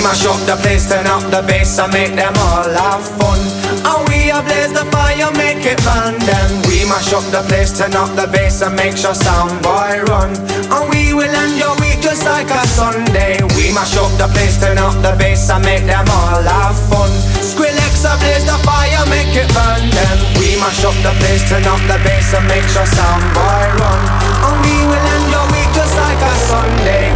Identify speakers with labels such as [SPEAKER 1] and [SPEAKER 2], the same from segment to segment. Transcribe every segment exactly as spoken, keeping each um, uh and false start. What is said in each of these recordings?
[SPEAKER 1] mash up the place, turn up the bass and make them all have fun. And we a blaze the fire, make it burn them. We mash up the place, turn up the bass and make sure sound boy run. And we will end your week just like a Sunday. We mash up the place, turn up the bass and make them all have fun. Skrillex a blaze the fire, make it burn them. We mash up the place, turn up the bass and make sure sound boy run. And we will end your week just like a Sunday.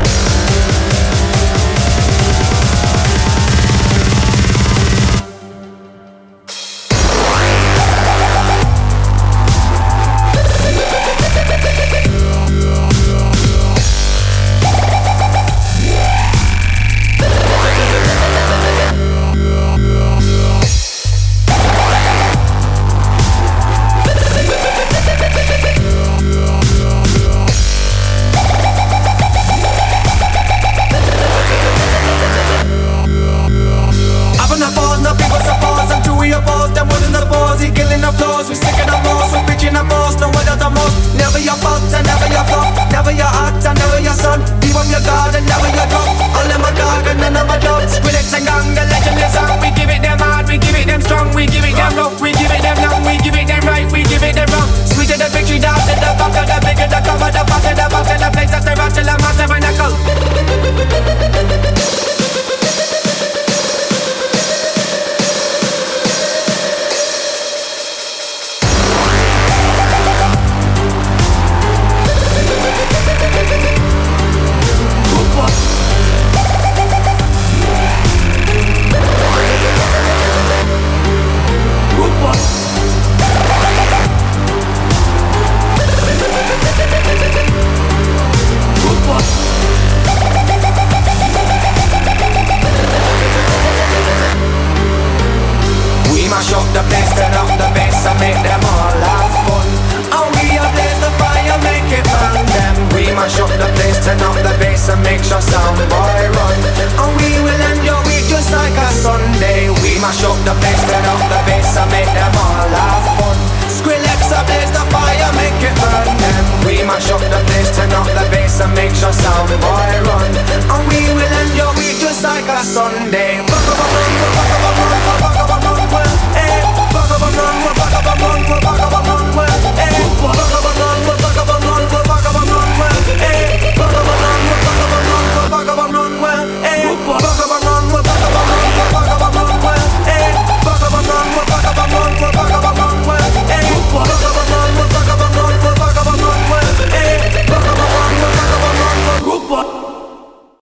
[SPEAKER 1] Make sure sound boy run.